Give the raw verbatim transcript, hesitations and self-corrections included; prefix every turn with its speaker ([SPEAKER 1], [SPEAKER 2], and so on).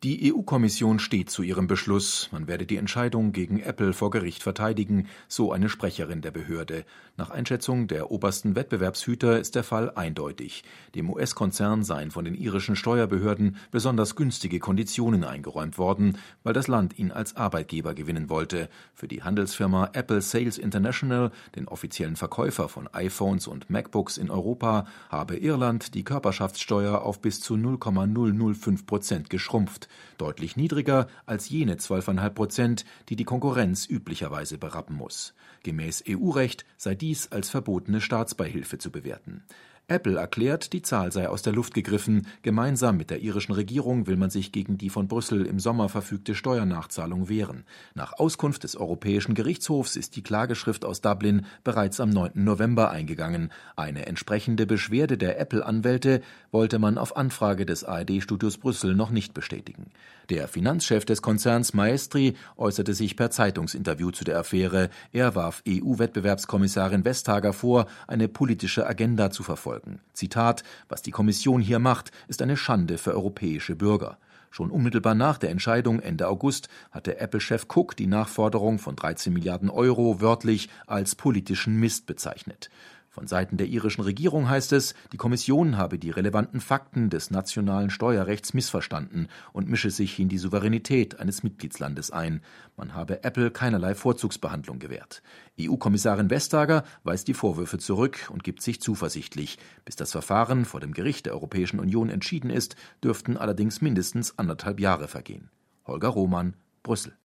[SPEAKER 1] Die E U-Kommission steht zu ihrem Beschluss. Man werde die Entscheidung gegen Apple vor Gericht verteidigen, so eine Sprecherin der Behörde. Nach Einschätzung der obersten Wettbewerbshüter ist der Fall eindeutig. Dem U S-Konzern seien von den irischen Steuerbehörden besonders günstige Konditionen eingeräumt worden, weil das Land ihn als Arbeitgeber gewinnen wollte. Für die Handelsfirma Apple Sales International, den offiziellen Verkäufer von iPhones und MacBooks in Europa, habe Irland die Körperschaftssteuer auf bis zu null Komma null null fünf Prozent geschrumpft. Deutlich niedriger als jene zwölf Komma fünf Prozent, die die Konkurrenz üblicherweise berappen muss. Gemäß E U-Recht sei dies als verbotene Staatsbeihilfe zu bewerten. Apple erklärt, die Zahl sei aus der Luft gegriffen. Gemeinsam mit der irischen Regierung will man sich gegen die von Brüssel im Sommer verfügte Steuernachzahlung wehren. Nach Auskunft des Europäischen Gerichtshofs ist die Klageschrift aus Dublin bereits am neunten November eingegangen. Eine entsprechende Beschwerde der Apple-Anwälte wollte man auf Anfrage des A R D-Studios Brüssel noch nicht bestätigen. Der Finanzchef des Konzerns Maestri äußerte sich per Zeitungsinterview zu der Affäre. Er warf E U-Wettbewerbskommissarin Vestager vor, eine politische Agenda zu verfolgen. Zitat: Was die Kommission hier macht, ist eine Schande für europäische Bürger. Schon unmittelbar nach der Entscheidung Ende August hatte Apple-Chef Cook die Nachforderung von dreizehn Milliarden Euro wörtlich als politischen Mist bezeichnet. Von Seiten der irischen Regierung heißt es, die Kommission habe die relevanten Fakten des nationalen Steuerrechts missverstanden und mische sich in die Souveränität eines Mitgliedslandes ein. Man habe Apple keinerlei Vorzugsbehandlung gewährt. E U-Kommissarin Vestager weist die Vorwürfe zurück und gibt sich zuversichtlich. Bis das Verfahren vor dem Gericht der Europäischen Union entschieden ist, dürften allerdings mindestens anderthalb Jahre vergehen. Holger Roman, Brüssel.